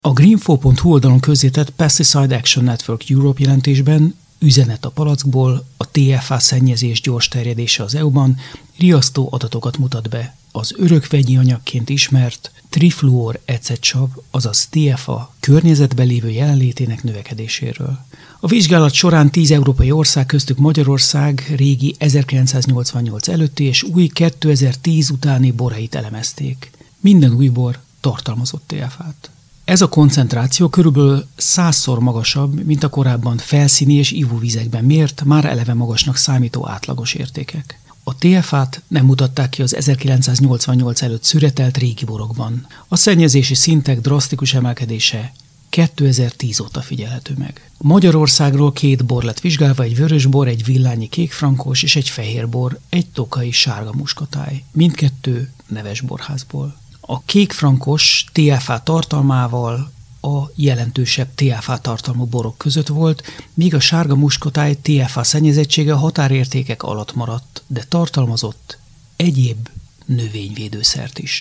A greenfo.hu oldalon közzétett Pesticide Action Network Europe jelentésben üzenet a palackból, a TFA szennyezés gyors terjedése az EU-ban riasztó adatokat mutat be az örökvegyi anyagként ismert trifluorecettsav, azaz TFA környezetben lévő jelenlétének növekedéséről. A vizsgálat során 10 európai ország, köztük Magyarország régi 1988 előtti és új 2010 utáni borait elemezték. Minden új bor tartalmazott TFA-t. Ez a koncentráció körülbelül 100-szor magasabb, mint a korábban felszíni és ivóvizekben mért, már eleve magasnak számító átlagos értékek. A TFA-t nem mutatták ki az 1988 előtt szüretelt régi borokban. A szennyezési szintek drasztikus emelkedése 2010 óta figyelhető meg. Magyarországról 2 bor lett vizsgálva, egy vörösbor, egy villányi kékfrankos és egy fehérbor, egy tokai sárga muskotáj, mindkettő neves borházból. A kékfrankos TFA tartalmával a jelentősebb TFA tartalmú borok között volt, míg a sárga muskotáj TFA szennyezettsége a határértékek alatt maradt, de tartalmazott egyéb növényvédőszert is.